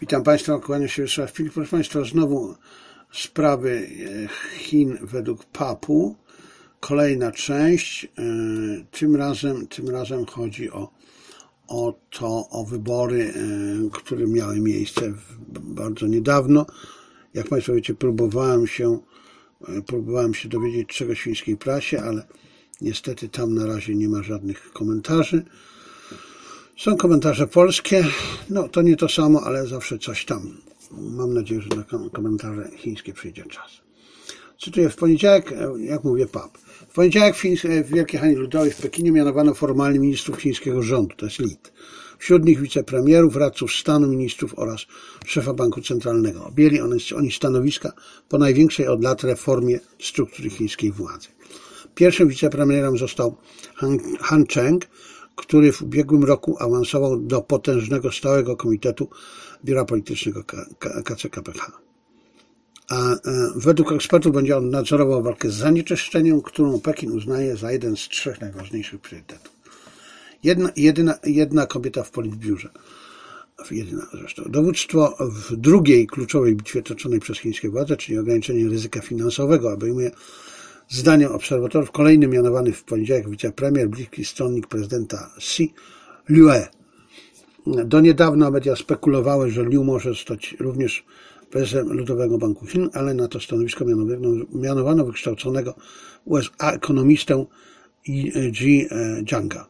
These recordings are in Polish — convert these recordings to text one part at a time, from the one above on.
Witam Państwa, kłaniam się Wiesław Filip. Proszę Państwa, znowu sprawy Chin według PAP-u. Kolejna część. Tym razem chodzi o wybory, które miały miejsce bardzo niedawno. Jak Państwo wiecie, próbowałem się dowiedzieć czegoś w chińskiej prasie, ale niestety tam na razie nie ma żadnych komentarzy. Są komentarze polskie, no to nie to samo, ale zawsze coś tam. Mam nadzieję, że na komentarze chińskie przyjdzie czas. Cytuję: w poniedziałek, jak mówię, PAP. W poniedziałek w Wielkiej Hanie Ludowej w Pekinie mianowano formalnie ministrów chińskiego rządu, to jest LID. Wśród nich wicepremierów, radców stanu, ministrów oraz szefa banku centralnego. Objęli oni stanowiska po największej od lat reformie struktury chińskiej władzy. Pierwszym wicepremierem został Han Cheng, który w ubiegłym roku awansował do potężnego stałego komitetu biura politycznego KCKPH. A według ekspertów będzie on nadzorował walkę z zanieczyszczeniem, którą Pekin uznaje za jeden z 3 najważniejszych priorytetów. Jedna kobieta w politbiurze. Jedyna zresztą. Dowództwo w drugiej kluczowej bitwie toczonej przez chińskie władze, czyli ograniczenie ryzyka finansowego, obejmuje zdaniem obserwatorów kolejny mianowany w poniedziałek wicepremier, bliski stronnik prezydenta Xi, Liu. Do niedawna media spekulowały, że Liu może zostać również prezesem Ludowego Banku Chin, ale na to stanowisko mianowano wykształconego USA ekonomistę Yi Jianga.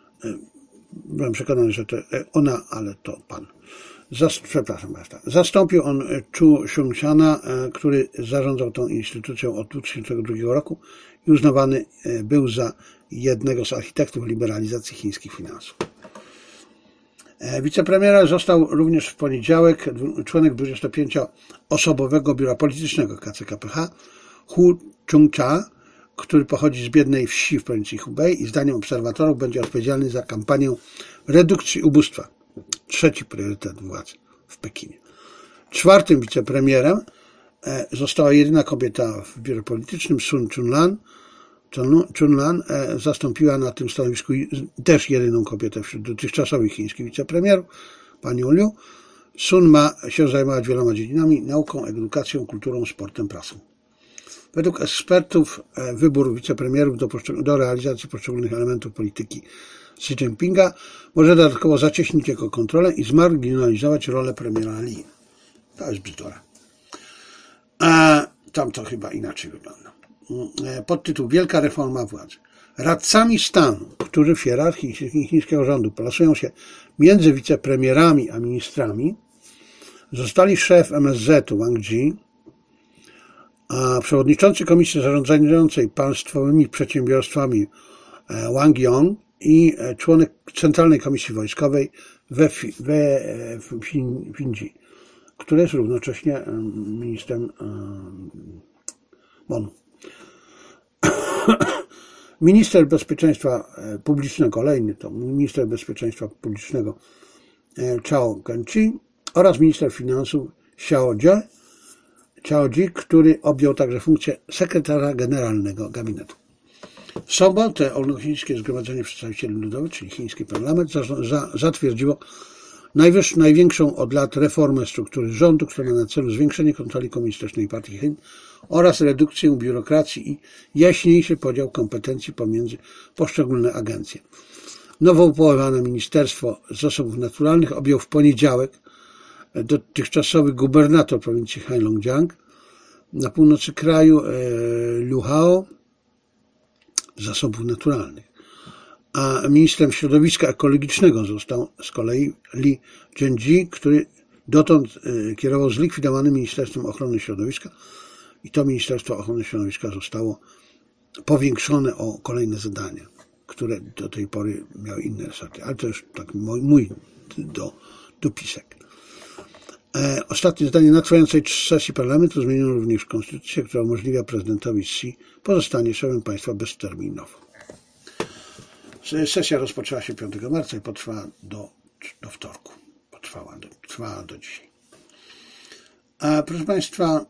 Byłem przekonany, że to ona, ale to pan. Przepraszam bardzo. Zastąpił on Chu Shunxiana, który zarządzał tą instytucją od 2002 roku i uznawany był za jednego z architektów liberalizacji chińskich finansów. Wicepremiera został również w poniedziałek członek 25-osobowego biura politycznego KCKPH Hu Chungcha, który pochodzi z biednej wsi w prowincji Hubei i zdaniem obserwatorów będzie odpowiedzialny za kampanię redukcji ubóstwa. 3. priorytet władzy w Pekinie. 4. wicepremierem została jedyna kobieta w biurze politycznym, Sun Chunlan zastąpiła na tym stanowisku też jedyną kobietę wśród dotychczasowych chińskich wicepremierów, panią Liu. Sun ma się zajmować wieloma dziedzinami: nauką, edukacją, kulturą, sportem, prasą. Według ekspertów wybór wicepremierów do realizacji poszczególnych elementów polityki Xi Jinpinga może dodatkowo zacieśnić jego kontrolę i zmarginalizować rolę premiera Li. To jest bzdura. A tam to chyba inaczej wygląda. Podtytuł: Wielka reforma władzy. Radcami stanu, którzy w hierarchii chińskiego rządu plasują się między wicepremierami a ministrami, zostali szef MSZ Wang Yi, a przewodniczący komisji zarządzającej państwowymi przedsiębiorstwami Wang Yong i członek Centralnej Komisji Wojskowej we Finji, który jest równocześnie ministrem Bonu. Minister Bezpieczeństwa Publicznego, kolejny to minister Bezpieczeństwa Publicznego Chao Kenchi oraz minister finansów Xiao Ji, który objął także funkcję sekretarza generalnego gabinetu. W sobotę Ogólnochińskie Zgromadzenie Przedstawicieli Ludowych, czyli chiński parlament, zatwierdziło największą od lat reformę struktury rządu, która ma na celu zwiększenie kontroli Komunistycznej Partii Chin oraz redukcję biurokracji i jaśniejszy podział kompetencji pomiędzy poszczególne agencje. Nowo powołane Ministerstwo Zasobów Naturalnych objął w poniedziałek dotychczasowy gubernator prowincji Heilongjiang na północy kraju Liu Hao Zasobów Naturalnych, a ministrem środowiska ekologicznego został z kolei Li Zhenji, który dotąd kierował zlikwidowanym Ministerstwem Ochrony Środowiska i to Ministerstwo Ochrony Środowiska zostało powiększone o kolejne zadania, które do tej pory miały inne resorty, ale to już tak mój dopisek. Ostatnie zdanie: na trwającej sesji parlamentu zmieniono również konstytucję, która umożliwia prezydentowi Xi pozostanie szefem państwa bezterminowo. Sesja rozpoczęła się 5 marca i potrwała do wtorku. Trwała do dzisiaj. A proszę Państwa,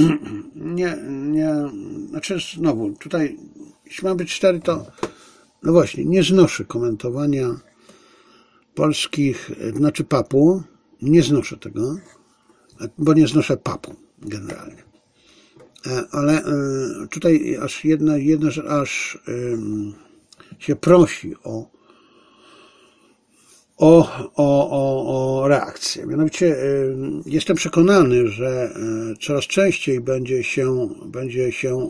znaczy znowu, tutaj jeśli mam być szczery, to no właśnie, nie znoszę komentowania polskich, znaczy PAP-u, Nie znoszę tego, bo nie znoszę papu generalnie. Ale tutaj aż jedna rzecz aż się prosi o reakcję. Mianowicie jestem przekonany, że coraz częściej będzie się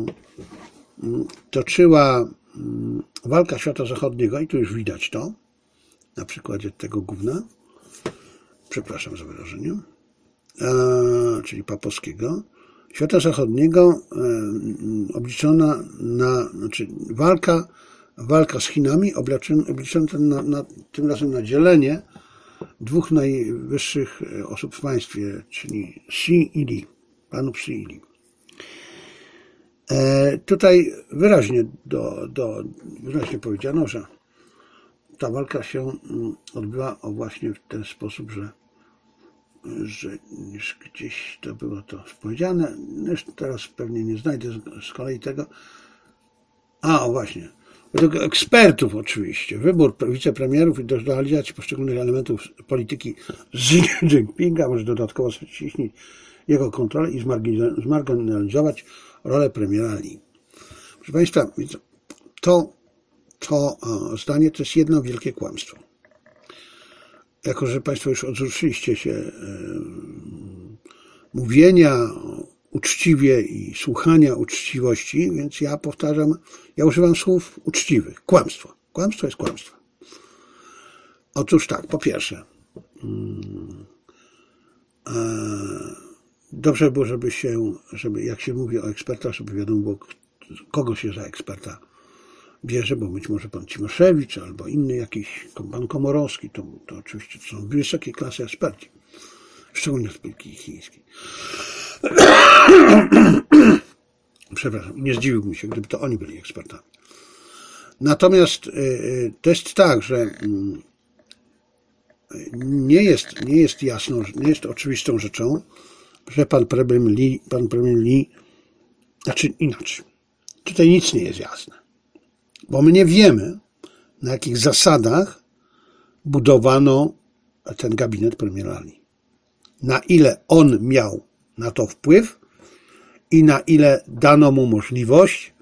toczyła walka świata zachodniego i tu już widać to na przykładzie tego gówna, przepraszam za wyrażenie, czyli papowskiego, świata zachodniego obliczona znaczy walka z Chinami obliczona tym razem na dzielenie dwóch najwyższych osób w państwie, czyli Xi i Li, panów Xi i Li. Tutaj wyraźnie powiedziano, że ta walka się odbywa właśnie w ten sposób, że już gdzieś to było to powiedziane, już teraz pewnie nie znajdę z kolei tego. Właśnie. Według ekspertów oczywiście, wybór wicepremierów i realizacji poszczególnych elementów polityki Xi Jinpinga może dodatkowo ściśnić jego kontrolę i zmarginalizować rolę premiera Li. Proszę Państwa, to zdanie to jest jedno wielkie kłamstwo. Jako że Państwo już odrzuciliście się mówienia uczciwie i słuchania uczciwości, więc ja powtarzam, ja używam słów uczciwych. Kłamstwo. Kłamstwo jest kłamstwo. Otóż tak, po pierwsze, dobrze było, żeby jak się mówi o ekspertach, żeby wiadomo było, kogo się za eksperta bierze, bo być może pan Cimoszewicz albo inny jakiś, pan Komorowski, to oczywiście to są wysokiej klasy eksperci, szczególnie z polityki chińskiej. Przepraszam, nie zdziwiłbym się, gdyby to oni byli ekspertami. Natomiast to jest tak, że nie jest jasną, nie jest oczywistą rzeczą, że pan premier Li, znaczy inaczej. Tutaj nic nie jest jasne, bo my nie wiemy, na jakich zasadach budowano ten gabinet premiera Li. Na ile on miał na to wpływ i na ile dano mu możliwość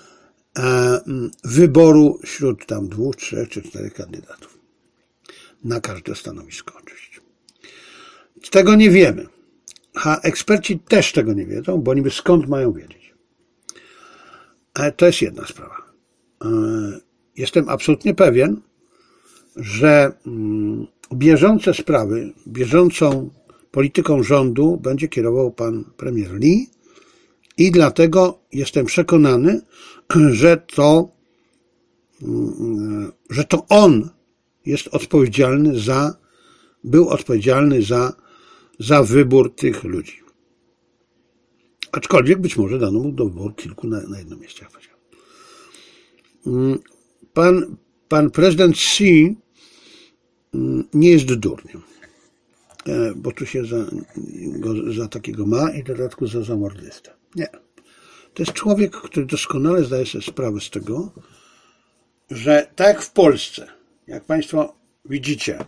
wyboru wśród tam 2, 3 czy 4 kandydatów. Na każde stanowisko oczywiście. Tego nie wiemy. A eksperci też tego nie wiedzą, bo niby skąd mają wiedzieć. To jest jedna sprawa. Jestem absolutnie pewien, że bieżące sprawy, bieżącą polityką rządu będzie kierował pan premier Li i dlatego jestem przekonany, że to on jest odpowiedzialny był odpowiedzialny za wybór tych ludzi. Aczkolwiek być może dano mu do wyboru kilku na jednym miejscu. Jak powiedziałem. Pan prezydent Xi nie jest durniem, bo tu się za takiego ma i w dodatku za zamordystę. Nie. To jest człowiek, który doskonale zdaje sobie sprawę z tego, że tak jak w Polsce, jak Państwo widzicie,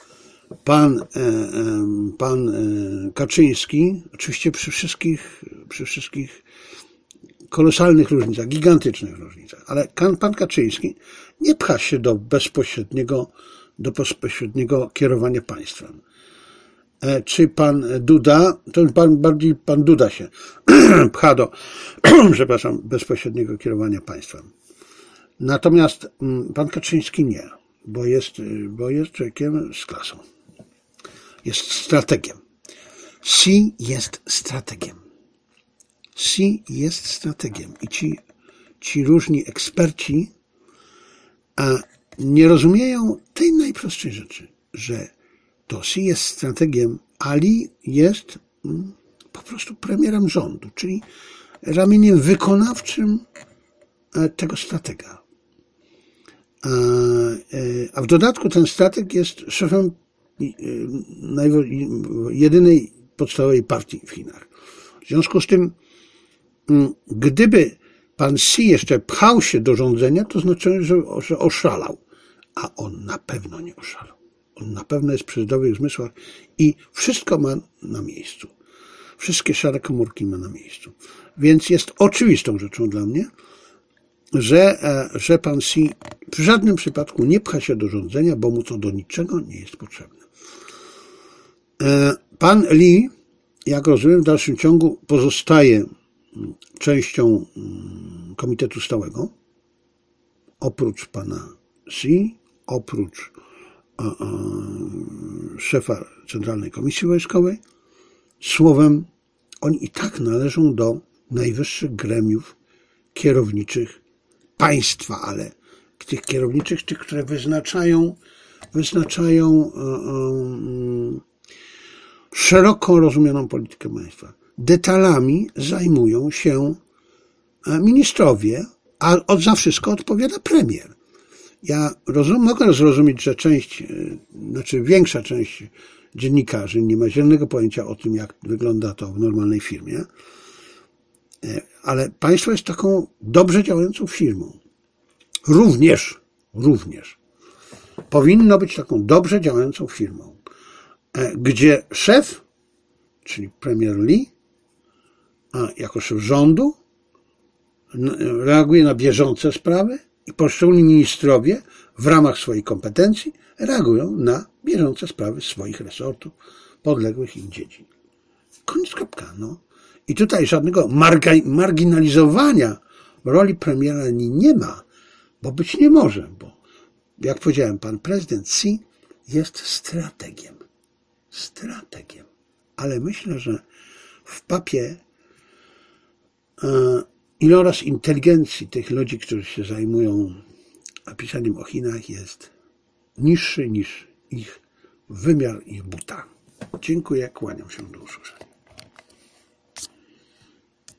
pan Kaczyński, oczywiście przy wszystkich kolosalnych różnicach, gigantycznych różnicach, ale pan Kaczyński nie pcha się do bezpośredniego kierowania państwem. Czy pan Duda, to bardziej pan Duda się pcha do, bezpośredniego kierowania państwem. Natomiast pan Kaczyński nie, bo jest człowiekiem z klasą. Jest strategiem. Xi jest strategiem. Xi jest strategiem. I ci różni eksperci nie rozumieją tej najprostszej rzeczy, że to Xi jest strategiem, a Li jest po prostu premierem rządu, czyli ramieniem wykonawczym tego stratega. A w dodatku ten strateg jest szefem jedynej podstawowej partii w Chinach. W związku z tym, gdyby pan Xi jeszcze pchał się do rządzenia, to znaczy, że oszalał. A on na pewno nie oszalał. On na pewno jest przy zdrowych zmysłach i wszystko ma na miejscu. Wszystkie szare komórki ma na miejscu. Więc jest oczywistą rzeczą dla mnie, że pan Xi w żadnym przypadku nie pcha się do rządzenia, bo mu to do niczego nie jest potrzebne. Pan Li, jak rozumiem, w dalszym ciągu pozostaje częścią Komitetu Stałego, oprócz pana Xi, oprócz szefa Centralnej Komisji Wojskowej. Słowem, oni i tak należą do najwyższych gremiów kierowniczych państwa, ale tych kierowniczych, tych, które wyznaczają szeroko rozumianą politykę państwa. Detalami zajmują się ministrowie, a za wszystko odpowiada premier. Ja mogę zrozumieć, że większa część dziennikarzy nie ma zielonego pojęcia o tym, jak wygląda to w normalnej firmie, ale państwo jest taką dobrze działającą firmą. Również powinno być taką dobrze działającą firmą, gdzie szef, czyli premier Li, jako szef rządu, reaguje na bieżące sprawy i poszczególni ministrowie w ramach swojej kompetencji reagują na bieżące sprawy swoich resortów, podległych im dziedzin. Koniec, kropka. I tutaj żadnego marginalizowania roli premiera nie ma, bo być nie może, bo jak powiedziałem, pan prezydent Xi jest strategiem. Ale myślę, że w papie iloraz inteligencji tych ludzi, którzy się zajmują pisaniem o Chinach, jest niższy niż wymiar ich buta. Dziękuję, kłaniam się, do usłyszenia.